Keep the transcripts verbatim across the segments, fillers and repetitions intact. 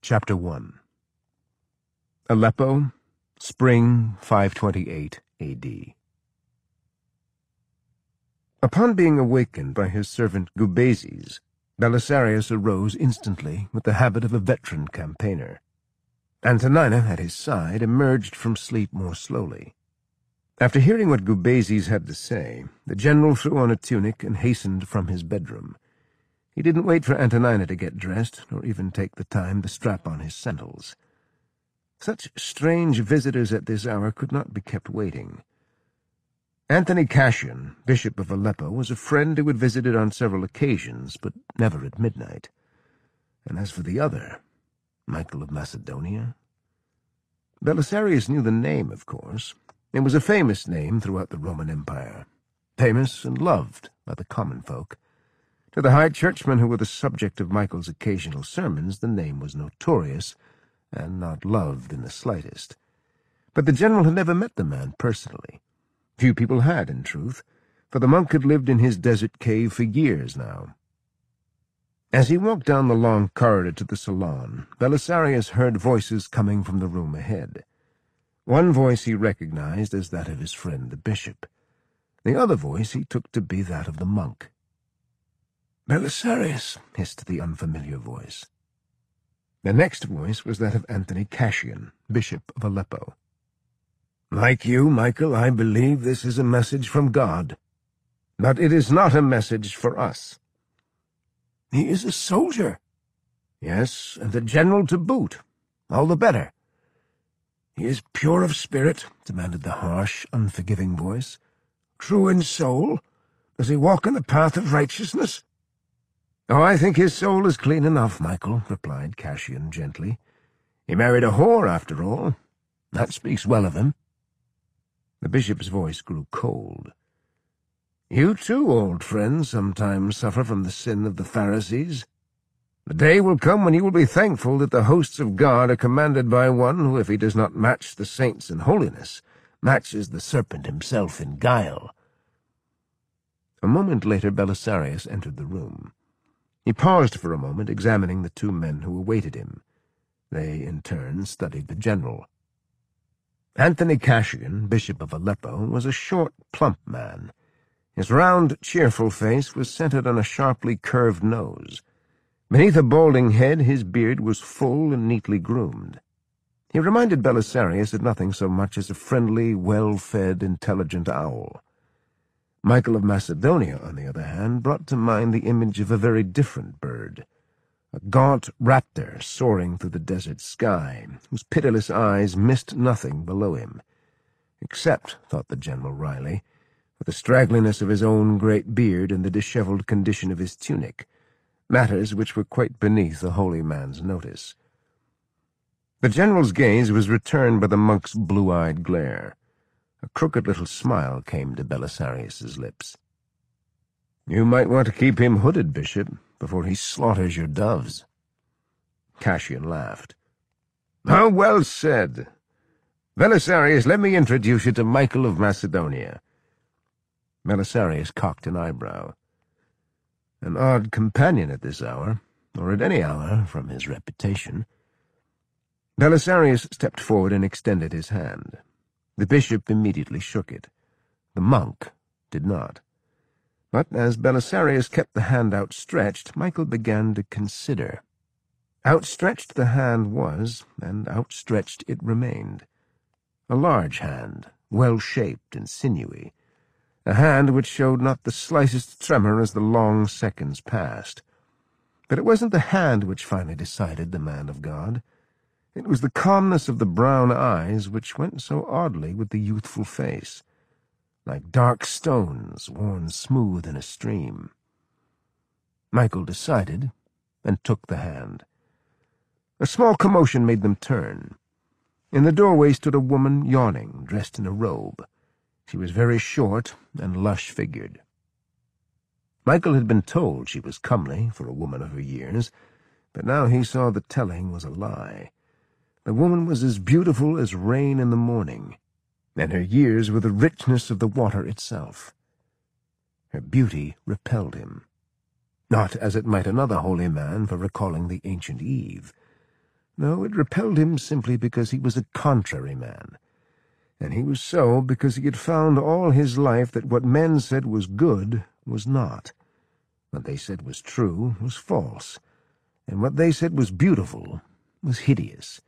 Chapter one. Aleppo, Spring five twenty-eight A D Upon being awakened by his servant Gubazes, Belisarius arose instantly with the habit of a veteran campaigner. Antonina, at his side, emerged from sleep more slowly. After hearing what Gubazes had to say, the general threw on a tunic and hastened from his bedroom. He didn't wait for Antonina to get dressed, nor even take the time to strap on his sandals. Such strange visitors at this hour could not be kept waiting. Anthony Cassian, Bishop of Aleppo, was a friend who had visited on several occasions, but never at midnight. And as for the other, Michael of Macedonia? Belisarius knew the name, of course. It was a famous name throughout the Roman Empire, famous and loved by the common folk. To the high churchmen who were the subject of Michael's occasional sermons, the name was notorious, and not loved in the slightest. But the general had never met the man personally. Few people had, in truth, for the monk had lived in his desert cave for years now. As he walked down the long corridor to the salon, Belisarius heard voices coming from the room ahead. One voice he recognized as that of his friend the bishop. The other voice he took to be that of the monk. "Belisarius," hissed the unfamiliar voice. The next voice was that of Anthony Cassian, Bishop of Aleppo. "Like you, Michael, I believe this is a message from God. But it is not a message for us." "He is a soldier." "Yes, and a general to boot. All the better." "He is pure of spirit?" demanded the harsh, unforgiving voice. "True in soul? Does he walk in the path of righteousness?" "Oh, I think his soul is clean enough, Michael," replied Cassian gently. "He married a whore, after all. That speaks well of him." The bishop's voice grew cold. "You too, old friend, sometimes suffer from the sin of the Pharisees. The day will come when you will be thankful that the hosts of God are commanded by one who, if he does not match the saints in holiness, matches the serpent himself in guile." A moment later Belisarius entered the room. He paused for a moment, examining the two men who awaited him. They, in turn, studied the general. Anthony Cassian, Bishop of Aleppo, was a short, plump man. His round, cheerful face was centered on a sharply curved nose. Beneath a balding head, his beard was full and neatly groomed. He reminded Belisarius of nothing so much as a friendly, well-fed, intelligent owl. Michael of Macedonia, on the other hand, brought to mind the image of a very different bird, a gaunt raptor soaring through the desert sky, whose pitiless eyes missed nothing below him, except, thought the general wryly, for the straggliness of his own great beard and the dishevelled condition of his tunic, matters which were quite beneath the holy man's notice. The general's gaze was returned by the monk's blue-eyed glare. A crooked little smile came to Belisarius's lips. "You might want to keep him hooded, Bishop, before he slaughters your doves." Cassian laughed. "How well said! Belisarius, let me introduce you to Michael of Macedonia." Belisarius cocked an eyebrow. An odd companion at this hour, or at any hour, from his reputation. Belisarius stepped forward and extended his hand. The bishop immediately shook it. The monk did not. But as Belisarius kept the hand outstretched, Michael began to consider. Outstretched the hand was, and outstretched it remained. A large hand, well-shaped and sinewy. A hand which showed not the slightest tremor as the long seconds passed. But it wasn't the hand which finally decided the man of God. It was the calmness of the brown eyes which went so oddly with the youthful face, like dark stones worn smooth in a stream. Michael decided, and took the hand. A small commotion made them turn. In the doorway stood a woman yawning, dressed in a robe. She was very short and lush-figured. Michael had been told she was comely for a woman of her years, but now he saw the telling was a lie. The woman was as beautiful as rain in the morning, and her years were the richness of the water itself. Her beauty repelled him, not as it might another holy man for recalling the ancient Eve. No, it repelled him simply because he was a contrary man. And he was so because he had found all his life that what men said was good was not. What they said was true was false, and what they said was beautiful was hideous.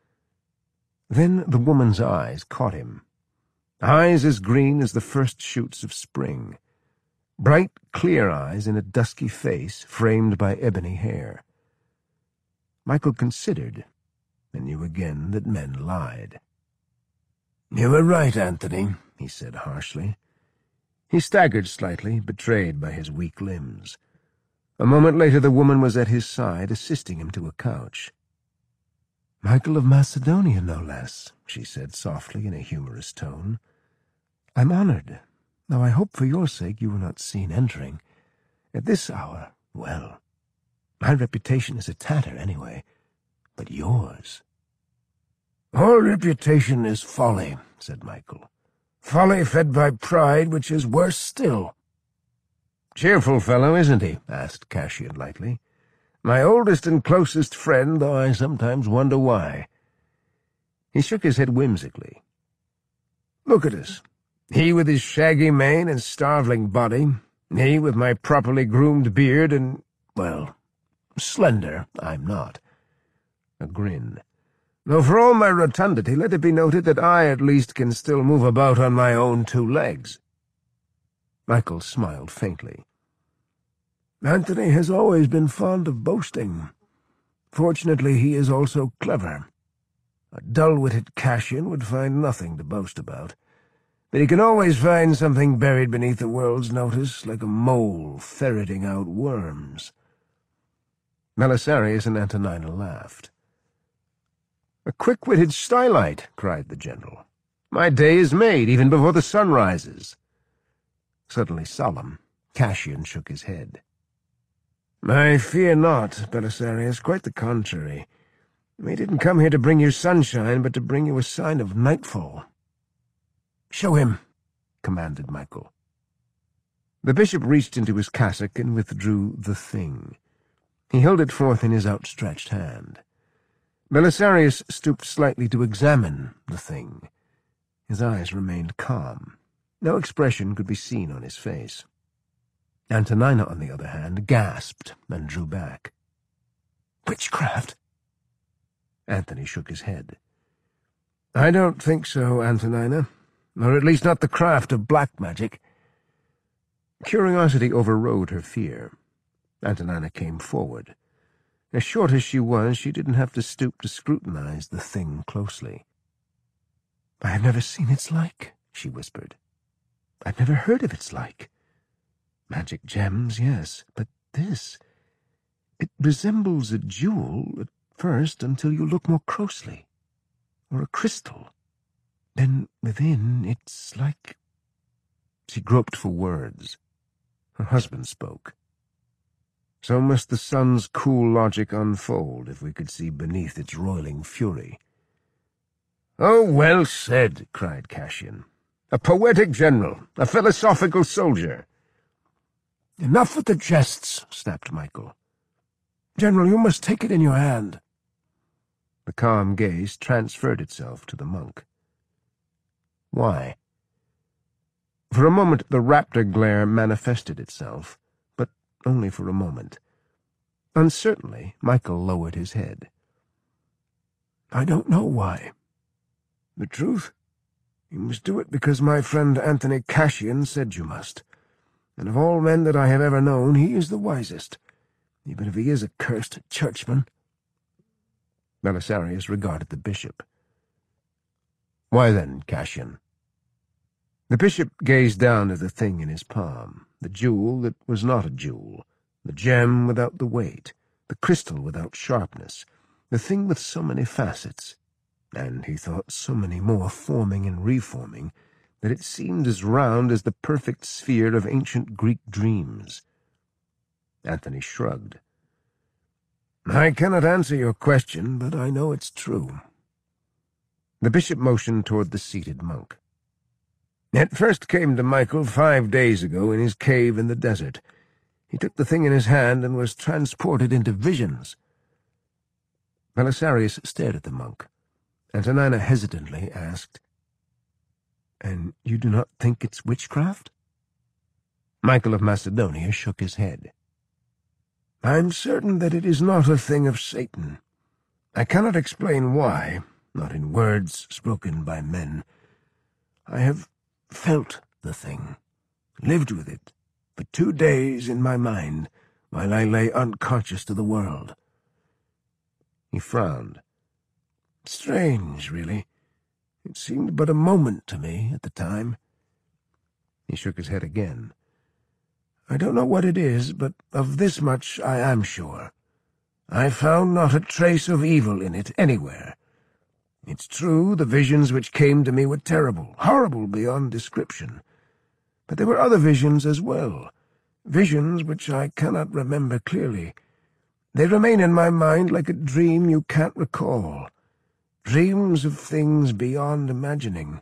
Then the woman's eyes caught him. Eyes as green as the first shoots of spring. Bright, clear eyes in a dusky face framed by ebony hair. Michael considered, and knew again that men lied. "You were right, Anthony," he said harshly. He staggered slightly, betrayed by his weak limbs. A moment later the woman was at his side, assisting him to a couch. "Michael of Macedonia, no less," she said softly in a humorous tone. "I'm honored, though I hope for your sake you were not seen entering. At this hour, well, my reputation is a tatter anyway, but yours—" "All reputation is folly," said Michael. "Folly fed by pride, which is worse still." "Cheerful fellow, isn't he?" asked Cassian lightly. "My oldest and closest friend, though I sometimes wonder why." He shook his head whimsically. "Look at us. He with his shaggy mane and starveling body, me with my properly groomed beard and, well, slender I'm not." A grin. "Though for all my rotundity, let it be noted that I at least can still move about on my own two legs." Michael smiled faintly. "Anthony has always been fond of boasting. Fortunately, he is also clever. A dull-witted Cassian would find nothing to boast about, but he can always find something buried beneath the world's notice, like a mole ferreting out worms." Belisarius and Antonina laughed. "A quick-witted stylite," cried the general. "My day is made, even before the sun rises." Suddenly solemn, Cassian shook his head. "I fear not, Belisarius, quite the contrary. We didn't come here to bring you sunshine, but to bring you a sign of nightfall." "Show him," commanded Michael. The bishop reached into his cassock and withdrew the thing. He held it forth in his outstretched hand. Belisarius stooped slightly to examine the thing. His eyes remained calm. No expression could be seen on his face. Antonina, on the other hand, gasped and drew back. "Witchcraft?" Anthony shook his head. "I don't think so, Antonina, or at least not the craft of black magic." Curiosity overrode her fear. Antonina came forward. As short as she was, she didn't have to stoop to scrutinize the thing closely. "I have never seen its like," she whispered. "I've never heard of its like. Magic gems, yes, but this... It resembles a jewel at first until you look more closely, or a crystal. Then within it's like—" She groped for words. Her husband spoke. "So must the sun's cool logic unfold if we could see beneath its roiling fury." "Oh, well said," cried Cassian. "A poetic general, a philosophical soldier." "Enough with the jests," snapped Michael. "General, you must take it in your hand." The calm gaze transferred itself to the monk. "Why?" For a moment the raptor glare manifested itself, but only for a moment. Uncertainly, Michael lowered his head. "I don't know why. The truth? You must do it because my friend Anthony Cassian said you must. And of all men that I have ever known, he is the wisest, even if he is a cursed churchman." Belisarius regarded the bishop. "Why then, Cassian?" The bishop gazed down at the thing in his palm, the jewel that was not a jewel, the gem without the weight, the crystal without sharpness, the thing with so many facets, and, he thought, so many more forming and reforming, that it seemed as round as the perfect sphere of ancient Greek dreams. Anthony shrugged. "I cannot answer your question, but I know it's true." The bishop motioned toward the seated monk. "It first came to Michael five days ago in his cave in the desert. He took the thing in his hand and was transported into visions." Belisarius stared at the monk. Antonina hesitantly asked, "And you do not think it's witchcraft?" Michael of Macedonia shook his head. "I'm certain that it is not a thing of Satan. I cannot explain why, not in words spoken by men. I have felt the thing, lived with it, for two days in my mind, while I lay unconscious to the world." He frowned. "Strange, really. It seemed but a moment to me at the time." He shook his head again. "I don't know what it is, but of this much I am sure. I found not a trace of evil in it anywhere. It's true, the visions which came to me were terrible, horrible beyond description. But there were other visions as well, visions which I cannot remember clearly. They remain in my mind like a dream you can't recall, dreams of things beyond imagining."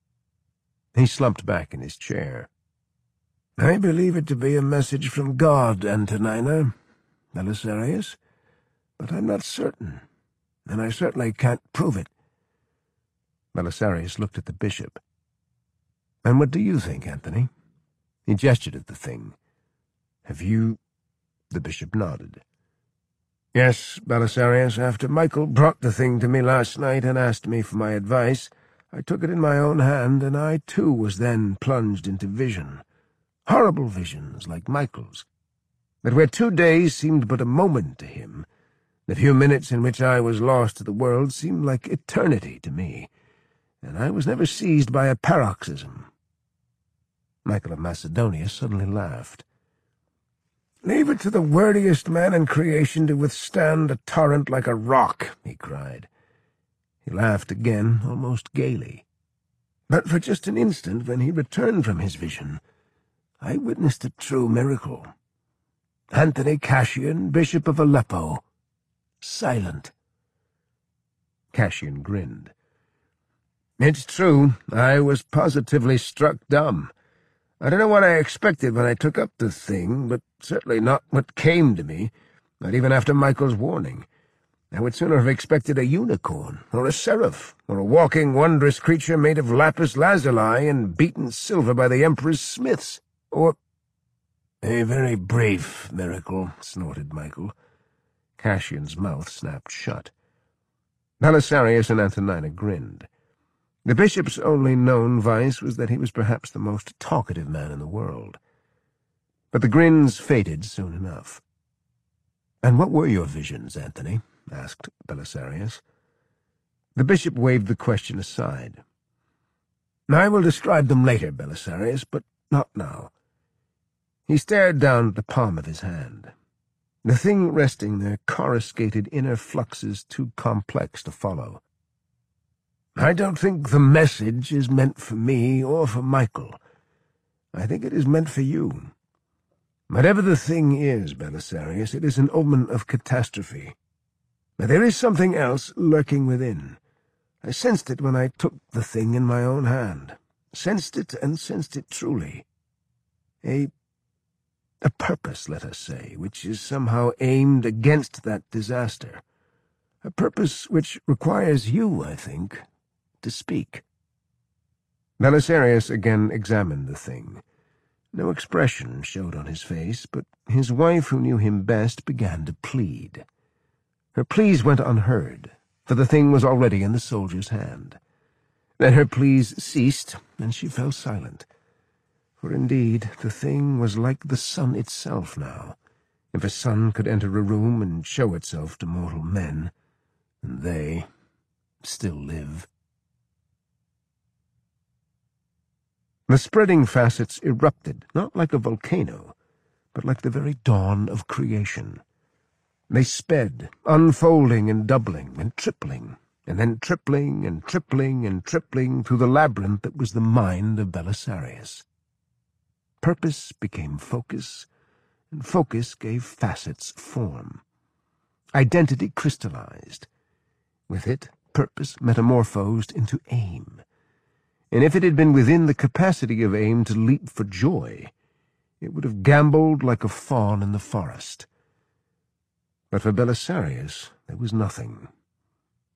He slumped back in his chair. "I believe it to be a message from God, Antonina, Belisarius, but I'm not certain, and I certainly can't prove it." Belisarius looked at the bishop. "And what do you think, Anthony?" He gestured at the thing. "Have you—" The bishop nodded. "Yes, Belisarius, after Michael brought the thing to me last night and asked me for my advice, I took it in my own hand, and I too was then plunged into vision. Horrible visions like Michael's, but where two days seemed but a moment to him, the few minutes in which I was lost to the world seemed like eternity to me, and I was never seized by a paroxysm." Michael of Macedonia suddenly laughed. "Leave it to the wordiest man in creation to withstand a torrent like a rock," he cried. He laughed again, almost gaily. "But for just an instant, when he returned from his vision, I witnessed a true miracle. Anthony Cassian, Bishop of Aleppo, silent." Cassian grinned. "It's true, I was positively struck dumb. I don't know what I expected when I took up the thing, but certainly not what came to me, not even after Michael's warning. I would sooner have expected a unicorn, or a seraph, or a walking wondrous creature made of lapis lazuli and beaten silver by the Emperor's smiths, or—" "A very brief miracle," snorted Michael. Cassian's mouth snapped shut. Belisarius and Antonina grinned. The bishop's only known vice was that he was perhaps the most talkative man in the world. But the grins faded soon enough. "And what were your visions, Anthony?" asked Belisarius. The bishop waved the question aside. "I will describe them later, Belisarius, but not now." He stared down at the palm of his hand. The thing resting there coruscated inner fluxes too complex to follow. "I don't think the message is meant for me or for Michael. I think it is meant for you. Whatever the thing is, Belisarius, it is an omen of catastrophe. But there is something else lurking within. I sensed it when I took the thing in my own hand. Sensed it and sensed it truly. A, a purpose, let us say, which is somehow aimed against that disaster. A purpose which requires you, I think, to speak." Belisarius again examined the thing. No expression showed on his face, but his wife, who knew him best, began to plead. Her pleas went unheard, for the thing was already in the soldier's hand. Then her pleas ceased, and she fell silent. For indeed the thing was like the sun itself now, if a sun could enter a room and show itself to mortal men, and they still live. The spreading facets erupted, not like a volcano, but like the very dawn of creation. They sped, unfolding and doubling and tripling, and then tripling and tripling and tripling through the labyrinth that was the mind of Belisarius. Purpose became focus, and focus gave facets form. Identity crystallized. With it, purpose metamorphosed into aim. And if it had been within the capacity of aim to leap for joy, it would have gamboled like a fawn in the forest. But for Belisarius there was nothing,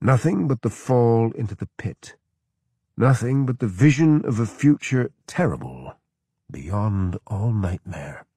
Nothing but the fall into the pit. Nothing but the vision of a future terrible, beyond all nightmare.